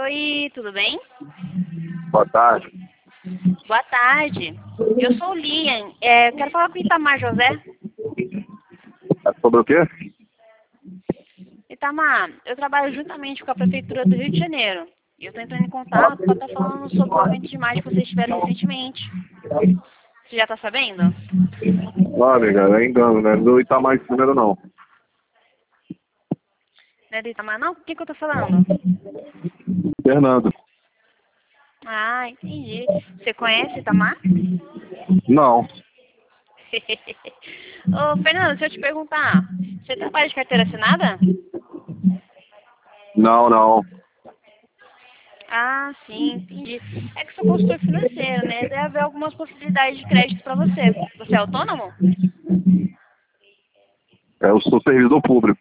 Oi, tudo bem? Boa tarde. Boa tarde. Eu sou o Lian. Quero falar com o Itamar José. É sobre o quê? Itamar, eu trabalho juntamente com a Prefeitura do Rio de Janeiro. E eu estou entrando em contato para estar falando sobre o aumento de imagem que vocês tiveram recentemente. Você já está sabendo? Não, amiga, é engano, né? Do Itamar primeiro não. Não é do Itamar, não? O que eu estou falando? Fernando. Ah, entendi. Você conhece Itamar? Não. Ô, Fernando, deixa eu te perguntar. Você trabalha de carteira assinada? Não. Ah, sim, entendi. É que sou consultor financeiro, né? Deve haver algumas possibilidades de crédito para você. Você é autônomo? Eu sou servidor público.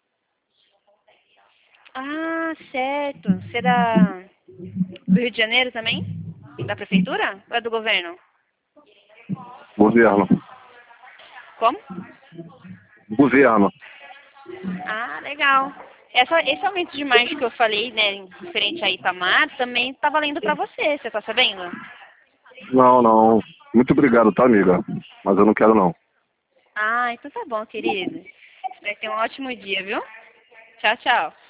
Ah, certo. Você é do Rio de Janeiro também? Da prefeitura? Ou é do governo? Governo. Como? Governo. Ah, legal. Esse aumento de margem que eu falei, né, referente a Itamar, também tá valendo para você, você tá sabendo? Não. Muito obrigado, tá, amiga? Mas eu não quero, não. Ah, então tá bom, querido. Vai ter um ótimo dia, viu? Tchau, tchau.